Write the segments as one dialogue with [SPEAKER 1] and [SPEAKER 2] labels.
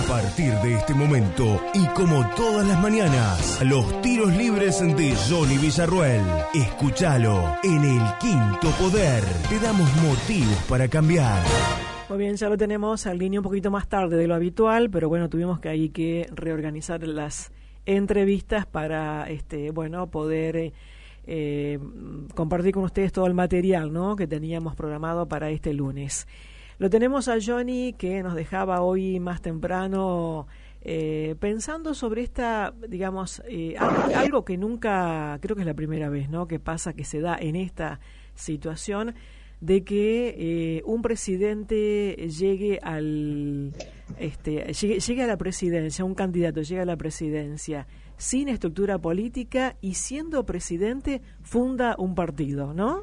[SPEAKER 1] partir de este momento y como todas las mañanas, los tiros libres de Johnny Villarruel. Escúchalo en El Quinto Poder. Te damos motivos para cambiar.
[SPEAKER 2] Muy bien, ya lo tenemos al línea un poquito más tarde de lo habitual, pero bueno, tuvimos que ahí que reorganizar las entrevistas para poder compartir con ustedes todo el material, ¿no?, que teníamos programado para este lunes. Lo tenemos a Johnny, que nos dejaba hoy más temprano pensando sobre esta, digamos, algo que nunca, creo que es la primera vez, ¿no?, que pasa, que se da en esta situación de que un presidente llegue a la presidencia, un candidato llega a la presidencia sin estructura política y siendo presidente funda un partido, ¿no?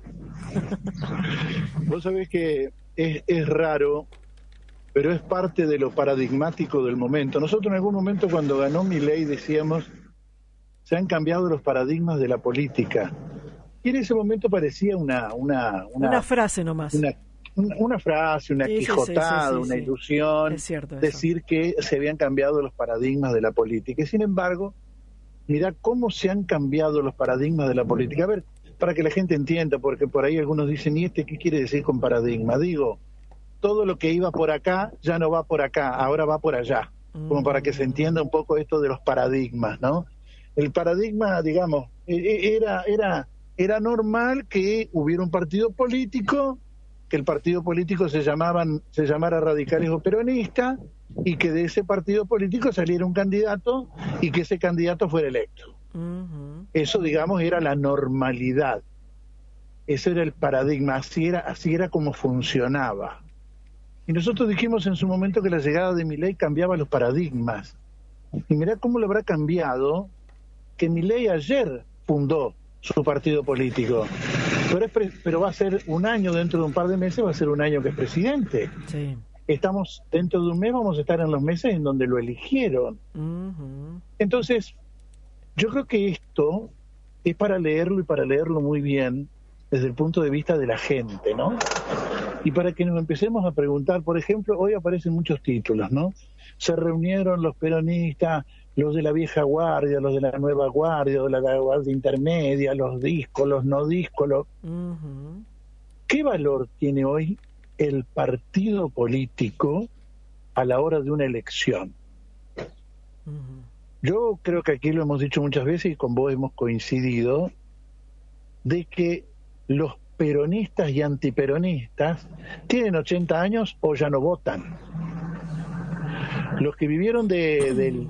[SPEAKER 3] Vos sabés que es raro, pero es parte de lo paradigmático del momento. Nosotros en algún momento, cuando ganó Milei, decíamos, se han cambiado los paradigmas de la política. Y en ese momento parecía una
[SPEAKER 2] frase nomás.
[SPEAKER 3] Una frase, una quijotada, una ilusión,
[SPEAKER 2] es cierto,
[SPEAKER 3] decir que se habían cambiado los paradigmas de la política. Y sin embargo, mirá cómo se han cambiado los paradigmas de la política. A ver, para que la gente entienda, porque por ahí algunos dicen, ¿y qué quiere decir con paradigma? Digo, todo lo que iba por acá ya no va por acá, ahora va por allá. Como para que se entienda un poco esto de los paradigmas, ¿no? El paradigma, digamos, era normal que hubiera un partido político, que el partido político se llamara radicales o peronistas, y que de ese partido político saliera un candidato y que ese candidato fuera electo. Eso, digamos, era la normalidad. Ese era el paradigma, así era como funcionaba. Y nosotros dijimos en su momento que la llegada de Milei cambiaba los paradigmas. Y mirá cómo lo habrá cambiado que Milei ayer fundó su partido político. Pero va a ser un año, dentro de un par de meses va a ser un año que es presidente.
[SPEAKER 2] Sí.
[SPEAKER 3] Estamos, dentro de un mes vamos a estar en los meses en donde lo eligieron. Entonces, yo creo que esto es para leerlo, y para leerlo muy bien desde el punto de vista de la gente, ¿no? Y para que nos empecemos a preguntar, por ejemplo, hoy aparecen muchos títulos, ¿no? Se reunieron los peronistas, los de la vieja guardia, los de la nueva guardia, los de la guardia intermedia, los discos, los no discos. ¿Qué valor tiene hoy el partido político a la hora de una elección? Yo creo que aquí lo hemos dicho muchas veces y con vos hemos coincidido, de que los peronistas y antiperonistas tienen 80 años o ya no votan. Los que vivieron del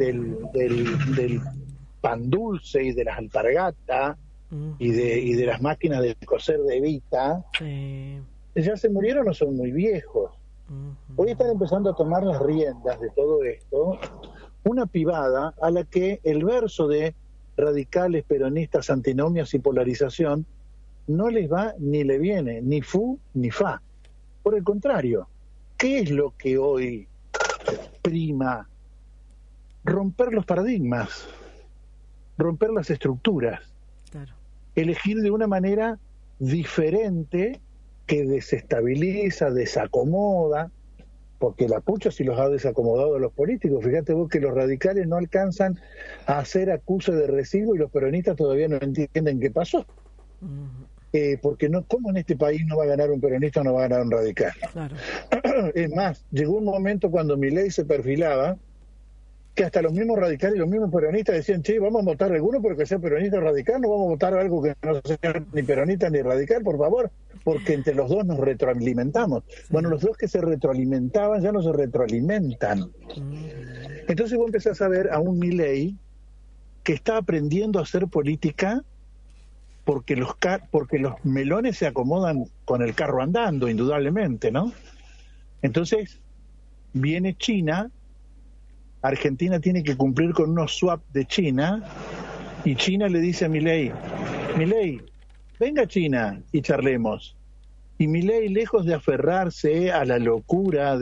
[SPEAKER 3] pan dulce y de las alpargatas y de las máquinas de coser de Evita, ya se murieron o son muy viejos. Hoy están empezando a tomar las riendas de todo esto una pibada a la que el verso de radicales, peronistas, antinomias y polarización no les va ni le viene, ni fu ni fa. Por el contrario, ¿qué es lo que hoy prima? Romper los paradigmas, romper las estructuras, elegir de una manera diferente que desestabiliza, desacomoda, porque la pucha si los ha desacomodado a los políticos. Fíjate vos que los radicales no alcanzan a hacer acuse de recibo y los peronistas todavía no entienden qué pasó. Porque no, ¿cómo en este país no va a ganar un peronista o no va a ganar un radical? Claro. Es más, llegó un momento cuando Milei se perfilaba que hasta los mismos radicales y los mismos peronistas decían, che, vamos a votar alguno porque sea peronista o radical, no vamos a votar algo que no sea ni peronista ni radical, por favor, porque entre los dos nos retroalimentamos. Bueno, los dos que se retroalimentaban ya no se retroalimentan. Entonces vos empezás a ver a un Milei que está aprendiendo a hacer política porque los melones se acomodan con el carro andando, indudablemente, ¿no? Entonces viene China, Argentina tiene que cumplir con unos swap de China, y China le dice a Milei, venga China y charlemos. Y Milei, lejos de aferrarse a la locura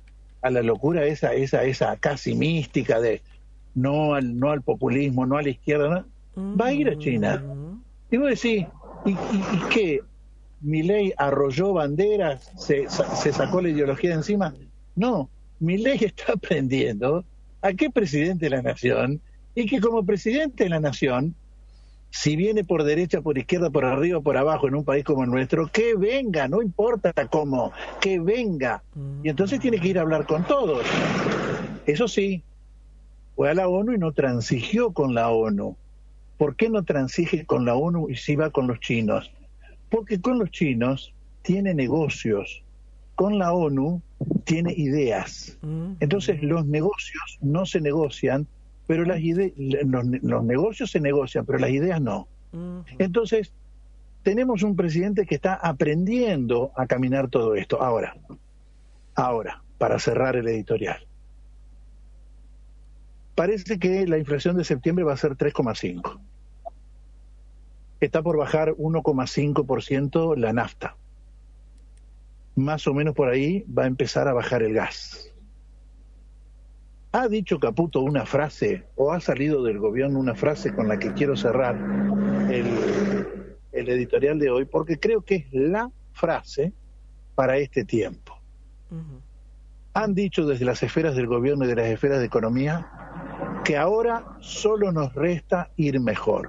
[SPEAKER 3] esa casi mística de no al populismo, no a la izquierda, ¿no? Va a ir a China. Y vos decís, ¿y qué? ¿Milei arrolló banderas, se sacó la ideología de encima? No, Milei está aprendiendo ¿A qué presidente de la nación? Y que como presidente de la nación, si viene por derecha, por izquierda, por arriba, por abajo, en un país como el nuestro, que venga, no importa cómo, que venga. Y entonces tiene que ir a hablar con todos. Eso sí, fue a la ONU y no transigió con la ONU. ¿Por qué no transige con la ONU y sí va con los chinos? Porque con los chinos tiene negocios, con la ONU tiene ideas. Entonces los negocios no se negocian, pero los negocios se negocian, pero las ideas no. Entonces tenemos un presidente que está aprendiendo a caminar todo esto. Ahora, para cerrar el editorial. Parece que la inflación de septiembre va a ser 3,5. Está por bajar 1,5% la nafta. Más o menos por ahí va a empezar a bajar el gas. Ha dicho Caputo una frase, o ha salido del gobierno una frase con la que quiero cerrar el editorial de hoy, porque creo que es la frase para este tiempo. Han dicho desde las esferas del gobierno y de las esferas de economía que ahora solo nos resta ir mejor.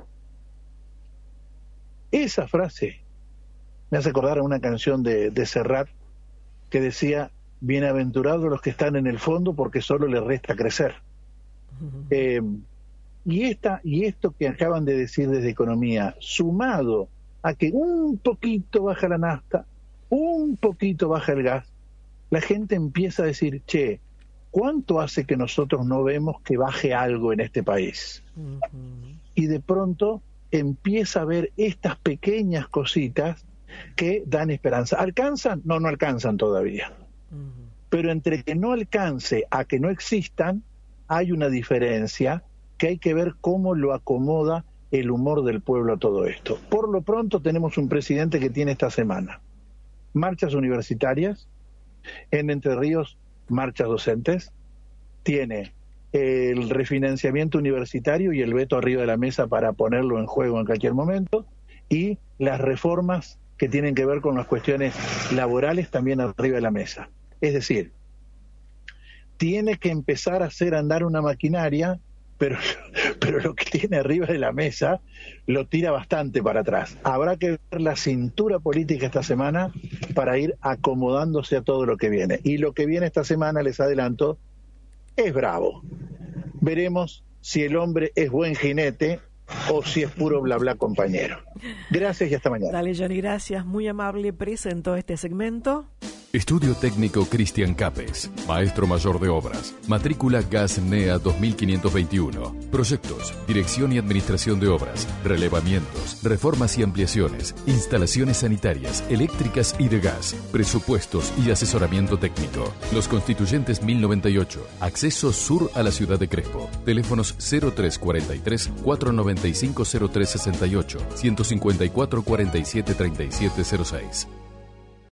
[SPEAKER 3] Esa frase me hace acordar a una canción de Serrat que decía: bienaventurados los que están en el fondo porque solo les resta crecer. Y esto que acaban de decir desde economía, sumado a que un poquito baja la nafta, un poquito baja el gas, la gente empieza a decir, che, ¿cuánto hace que nosotros no vemos que baje algo en este país? Y de pronto empieza a ver estas pequeñas cositas que dan esperanza. ¿Alcanzan? No alcanzan todavía. Pero entre que no alcance a que no existan, hay una diferencia que hay que ver cómo lo acomoda el humor del pueblo a todo esto. Por lo pronto tenemos un presidente que tiene esta semana marchas universitarias, en Entre Ríos marchas docentes, tiene el refinanciamiento universitario y el veto arriba de la mesa para ponerlo en juego en cualquier momento, y las reformas que tienen que ver con las cuestiones laborales también arriba de la mesa. Es decir, tiene que empezar a hacer andar una maquinaria, pero lo que tiene arriba de la mesa lo tira bastante para atrás. Habrá que ver la cintura política esta semana para ir acomodándose a todo lo que viene. Y lo que viene esta semana, les adelanto, es bravo. Veremos si el hombre es buen jinete o si es puro bla bla compañero. Gracias y hasta mañana.
[SPEAKER 2] Dale, Johnny, gracias. Muy amable, presentó este segmento.
[SPEAKER 4] Estudio Técnico Cristian Capes, Maestro Mayor de Obras, matrícula GAS NEA 2521, proyectos, dirección y administración de obras, relevamientos, reformas y ampliaciones, instalaciones sanitarias, eléctricas y de gas, presupuestos y asesoramiento técnico. Los Constituyentes 1098, acceso sur a la ciudad de Crespo, teléfonos 0343 495 0368, 154 47 3706.